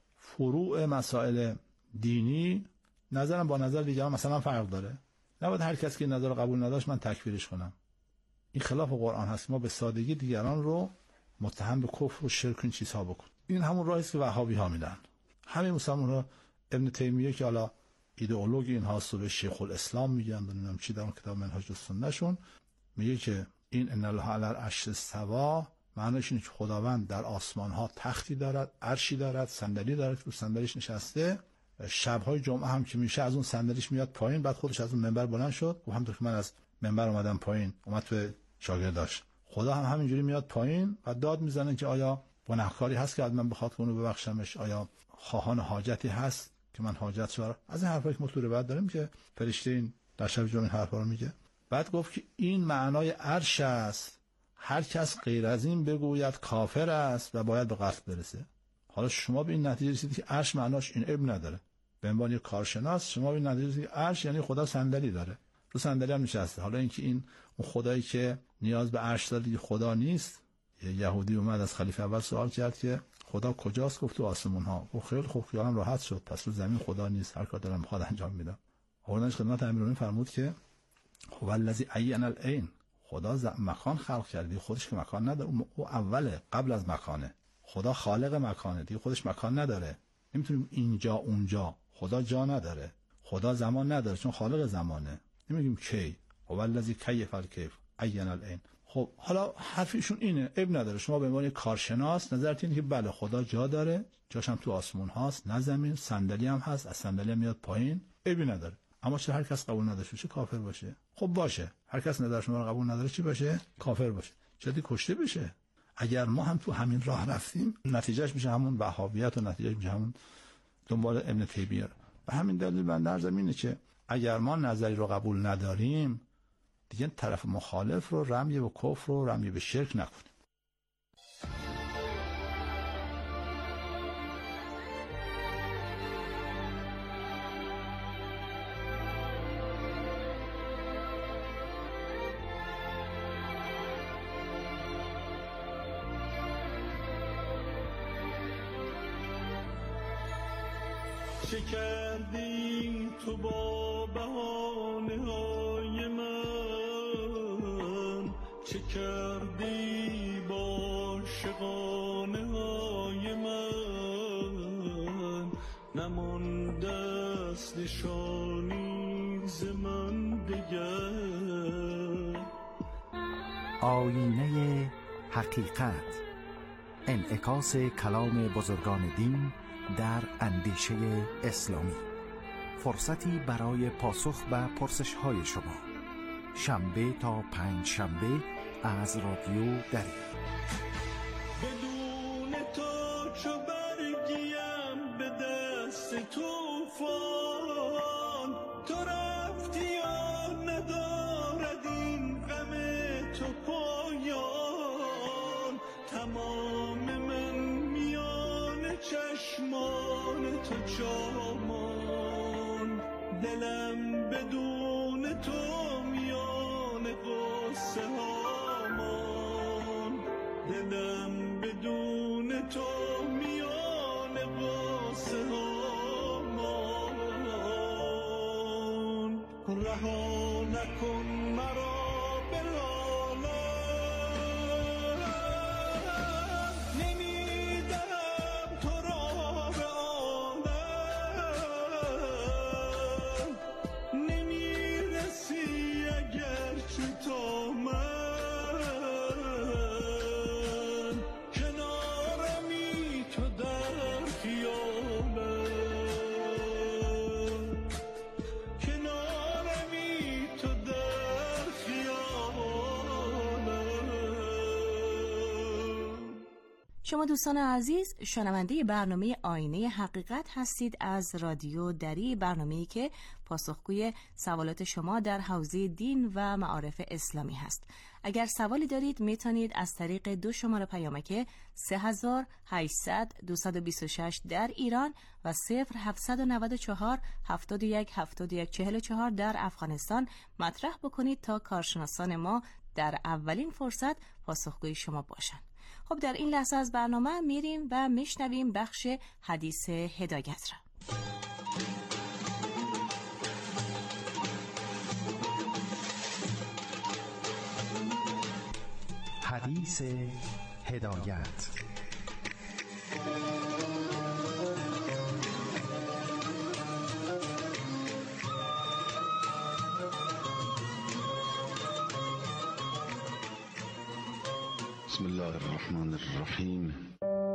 [SPEAKER 1] فروع مسائل دینی نظرم با نظر دیگران مثلا فرق داره، نباید هر کسی که نظر رو قبول نداشت من تکفیرش کنم. این خلاف قرآن هست. ما به سادگی دیگران رو متهم به کفر و شرک این چیزها بکن. این همون راهی است که وهابی ها میدن. همین مسلمان رو ابن تیمیه که حالا ایدئولوژ اینها رو به شیخ الاسلام میگن، نمیدونم چی در اون کتاب منهاج السنهشون میگه که این ان الله علی العرش استوى، معنیش اینه که خداوند در آسمان ها تختی دارد، عرشی دارد، صندلی دارد که رو صندلیش نشسته. شب‌های جمعه هم که میشه از اون صندلیش میاد پایین، بعد خودش از اون منبر بلند شد و همونطور که من از منبر اومدم پایین، اومد تو شاگرداش، خدا هم همینجوری میاد پایین و داد میزنه که آیا گناهکاری هست که من بخواد که اونو ببخشمش، آیا خواهان حاجتی هست که من حاجت شو. از این حرفایی که مطلوبه بعد داریم که فرشته این در شب جمعه این حرفا رو میگه. بعد گفت که این معنای عرش است، هر کس غیر از این بگوید کافر است و باید به قتل برسه. حالا شما به این نتیجه رسیدید که عرش معناش این ابن نداره. به عنوان یک کارشناس شما به این نتیجه رسیدید که عرش یعنی خدا صندلی داره، رو صندلی هم نشسته. حالا اینکه این اون خدایی که نیاز به عرش داره خدا نیست. یه یهودی اومد از خلیفه اول سوال کرد که خدا کجاست؟ گفت تو آسمون ها. گفت خیلی خوب، خیالم راحت شد، پس رو زمین خدا نیست، هر کار دلم بخواد انجام میدم. آوردنش خدمت امیرالمومنین، فرمود که هو الذی عین العین، خدا مکان خلق کرده، خودش که مکان نداره، او اوله، قبل از مکانه. خدا خالق مکانه، دیگه خودش مکان نداره. نمیتونیم اینجا اونجا، خدا جا نداره، خدا زمان نداره چون خالق زمانه. نمیگیم کی، هو الذی کیف الکیف عین العین. خب حالا حرفشون اینه، اب نداره. شما به عنوان کارشناس نظرت اینه که بله خدا جا داره، جاش هم تو آسمون هاست، نه زمین، صندلی هم هست، از صندلی میاد پایین، ابی نداره. اما چه هر کس قبول نداشته باشه کافر باشه؟ خب باشه، هر کس نظر شما رو قبول نداره چی باشه؟ کافر باشه. چطوری کشته بشه؟ اگر ما هم تو همین راه رفتیم، نتیجهش میشه همون وهابیت و نتیجهش میشه همون دنبال ابن تیمیه. به همین دلیل بنده عرضم اینه که اگر ما نظری رو قبول نداریم، دیگه طرف مخالف رو رمی به کفر و رمی به شرک نکنیم.
[SPEAKER 7] چه کردی تو با بهانه های من، چه کردی با شقانه های من، نمانده است نشانی ز من دگر.
[SPEAKER 23] آیینه حقیقت، انعکاس کلام بزرگان دین در اندیشه اسلامی. فرصتی برای پاسخ به پرسش‌های شما، شنبه تا پنج شنبه از رادیو دری.
[SPEAKER 7] بدون تو چو برگیم به دست طوفان، تو رفتی و ندارد این غم تو پایان. تمام من میان چشمان تو جامان، دلم بدون تو میان قصه هامان، دلم بدون تو میان قصه هامان. رها نکن مرا
[SPEAKER 24] شما دوستان عزیز شنونده برنامه آینه حقیقت هستید از رادیو دری، برنامه‌ای که پاسخگوی سوالات شما در حوزه دین و معارف اسلامی هست. اگر سوالی دارید میتونید از طریق 2 شماره پیامک 3800 226 در ایران و 0794 71 71 44 در افغانستان مطرح بکنید تا کارشناسان ما در اولین فرصت پاسخگوی شما باشند. خب در این لحظه از برنامه میریم و میشنویم بخش حدیث هدایت را.
[SPEAKER 23] حدیث هدایت.
[SPEAKER 3] بسم الله الرحمن الرحیم.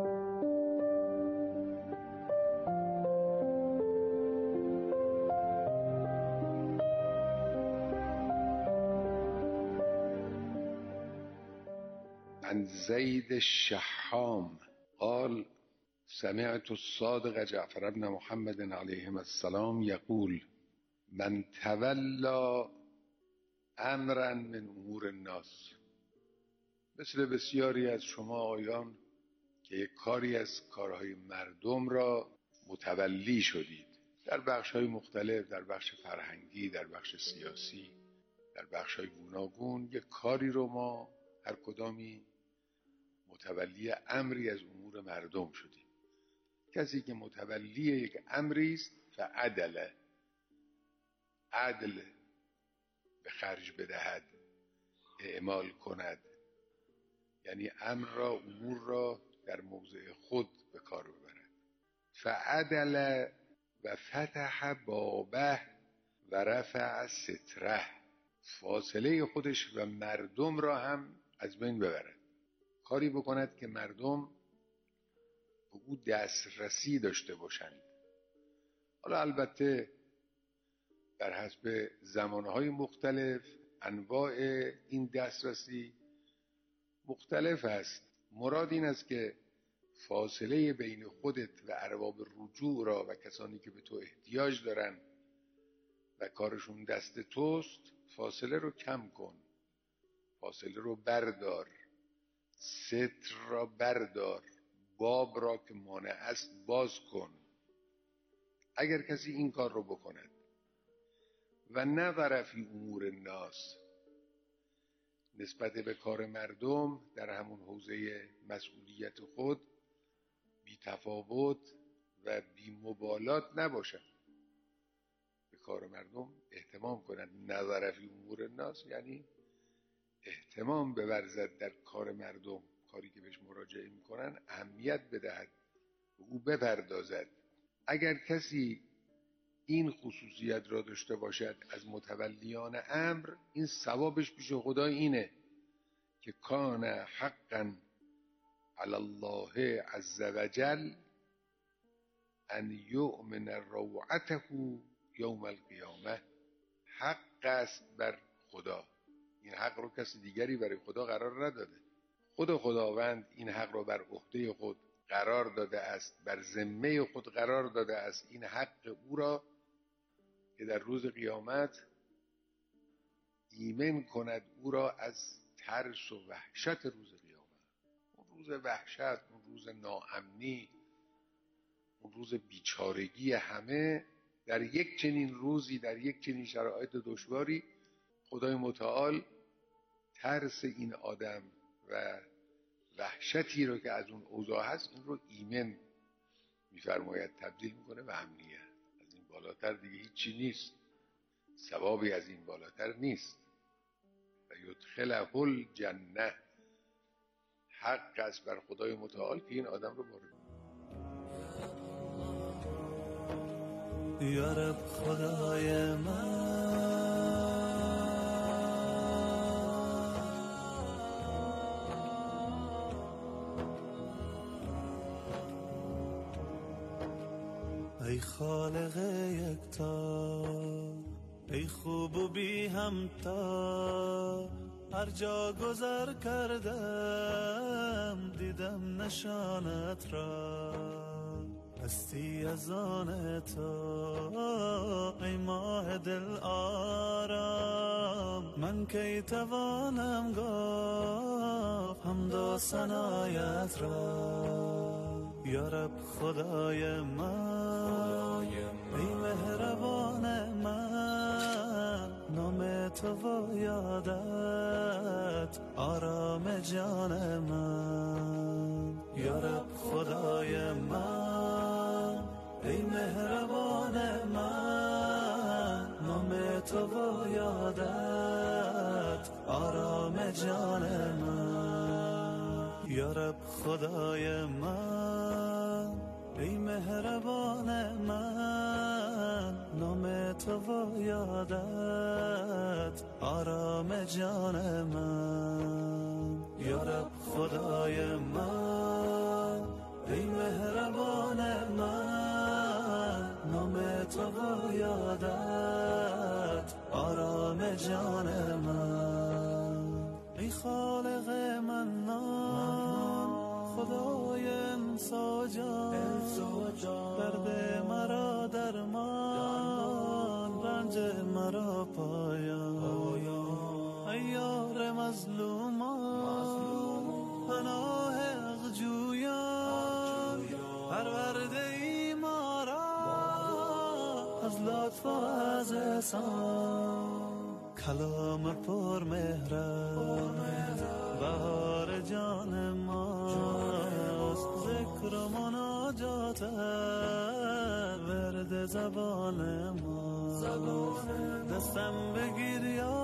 [SPEAKER 4] عن زید الشحام قال سمعت الصادق جعفر بن محمد علیهم السلام یقول من تولا امرا من امور الناس. مثل بسیاری از شما آیان که یک کاری از کارهای مردم را متولی شدید، در بخش‌های مختلف، در بخش فرهنگی، در بخش سیاسی، در بخش‌های گوناگون، یک کاری رو ما هر کدامی متولی امری از امور مردم شدیم. کسی که متولی یک امری است فعدل، عدل به خرج بدهد، اعمال کند، یعنی امر را، امور را در موضع خود به کار ببرد. فعدل و فتح بابه و رفع ستره، فاصله خودش و مردم را هم از بین ببرد. کاری بکند که مردم به او دسترسی داشته باشند. حالا البته بر حسب زمانهای مختلف انواع این دسترسی مختلف است. مراد این است که فاصله بین خودت و ارباب رجوع را و کسانی که به تو احتیاج دارن و کارشون دست توست، فاصله رو کم کن، فاصله رو بردار، ستر را بردار، باب را که مانع است باز کن. اگر کسی این کار رو بکند و نظر فی امور الناس، نسبت به کار مردم در همون حوزه مسئولیت خود بی تفاوت و بی مبالات نباشد، به کار مردم اهتمام کند. نظر فی امور الناس یعنی اهتمام بورزد در کار مردم، کاری که بهش مراجعه میکنن اهمیت بدهد، به او بپردازد. اگر کسی این خصوصیت را داشته باشد از متولیان امر، این ثوابش پیش خدا اینه که کان حقا علی الله عز وجل ان یؤمن روعته یوم القیامه. حق است بر خدا، این حق رو کسی دیگری برای خدا قرار نداده. خود خداوند این حق رو بر عهده خود قرار داده است، بر ذمه خود قرار داده است. این حق او را که در روز قیامت ایمن کند او را از ترس و وحشت روز قیامت. اون روز وحشت، اون روز ناامنی، اون روز بیچارگی همه در یک چنین روزی، در یک چنین شرایط دشواری، خدای متعال ترس این آدم و وحشتی رو که از اون اوضاع هست این رو ایمن می‌فرماید، تبدیل میکنه به امنیت. از این بالاتر دیگه هیچی نیست، ثوابی از این بالاتر نیست. و یدخله الجنه، حق است بر خدای متعال که این آدم رو وارد.
[SPEAKER 2] یا رب خدای من، ای خالق یکتا، ای خوب و بی همتا، هر جا گذر کردم دیدم نشانت را، هستی از آن تو ای ماه دل آرام. من کی توانم گفت حمد و ثنایت را، یا رب خدای من ای مهربان من، نام تو و یادت آرام جان من. یا رب خدای من ای مهربان من، نام تو و یادت آرام جان من. یا رب خدای من ای مهربان من، نام تو و یادت آرام جان من. یا رب خدای من ای مهربان من، نام تو و یادت آرام جان من. ای خالق منان خدای انسا جان، درد مرا درمان رنج مرا پایان. ای یار مظلومان پناه حق جویان، پرورده ای ما را از لطف و از احسان. کلام پر مهرت بهار جان ماست، ذکر و مناجات ورد زبان ما. دستم بگیر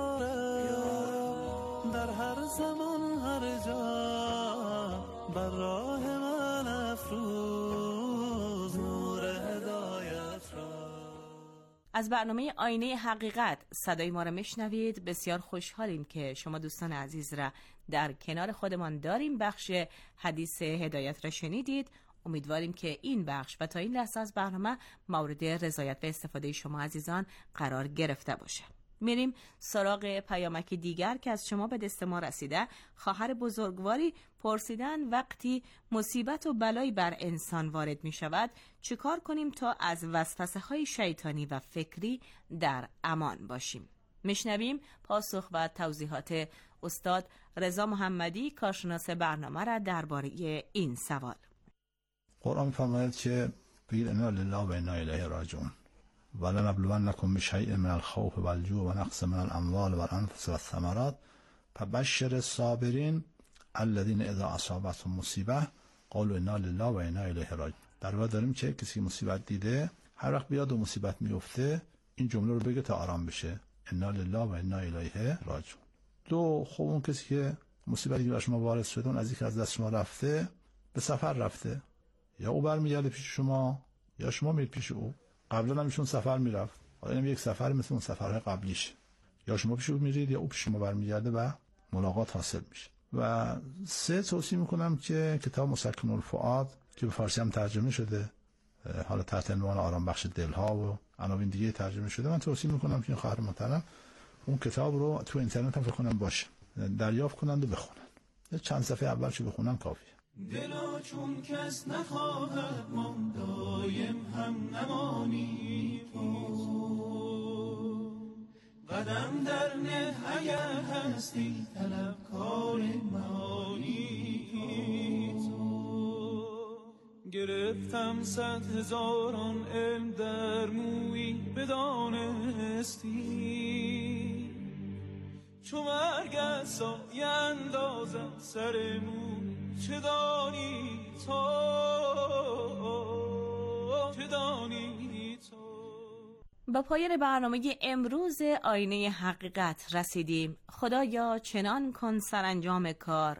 [SPEAKER 2] یارم در هر زمان هر جا، بر راه من افروز نور هدایت را.
[SPEAKER 24] از برنامه آینه حقیقت صدای ما را میشنوید. بسیار خوشحالیم که شما دوستان عزیز را در کنار خودمان داریم. بخش حدیث هدایت را شنیدید. امیدواریم که این بخش و تا این لحظه از برنامه مورد رضایت و استفاده شما عزیزان قرار گرفته باشه. میریم سراغ پیامک دیگر که از شما به دست ما رسیده. خواهر بزرگواری پرسیدن وقتی مصیبت و بلایی بر انسان وارد می شود چیکار کنیم تا از وسوسه های شیطانی و فکری در امان باشیم؟ میشنویم پاسخ و توضیحات استاد رضا محمدی کارشناس برنامه را درباره این سوال.
[SPEAKER 1] قرآن می‌فرماید که بگید انا لله و انا الیه راجعون ولنبلونکم بشیء من الخوف والجوع ونقص من الاموال والانفس والثمرات فبشر الصابرین الذین اذا اصابتهم مصیبه قالوا انا لله و انا الیه راجعون. در واقع داریم که کسی مصیبت دیده هر وقت بیاد و مصیبت میفته این جمله رو بگه تا آرام بشه، انا لله و انا الیه راجعون. دو، خب اون کسی که مصیبتی بر شما وارد شده اون از اینکه از دست شما رفته به سفر رفته، یا او برمیگرده پیش شما یا شما میرید پیش او. قبلا هم ایشون سفر میرفت، حالا اینم یک سفر مثل اون سفرهای قبلیش، یا شما پیش او میرید یا او پیش شما برمیگرده و ملاقات حاصل میشه. و سه، توصیه میکنم که کتاب مسکن الفؤاد که به فارسی هم ترجمه شده، حالا تحت عنوان آرام بخش دلها و عناوین دیگه ترجمه شده، من توصیه میکنم که این خواهر محترم اون کتاب رو تو اینترنت هم فکر کنم باشه دریافت کنند و بخونن. چند صفحه اولش بخونن کافیه.
[SPEAKER 7] دلا چون کس نخواهد ما دایم هم نمانی تو، قدم در نه اگر هستی طلبکار معانی تو. گرفتم 100,000 علم در مویی بدانستی، چو مرگ از سایه اندازد سر موی چه دانی تو، چه دانی تو.
[SPEAKER 24] با پایان برنامه امروز آینه حقیقت رسیدیم. خدایا چنان کن سرانجام کار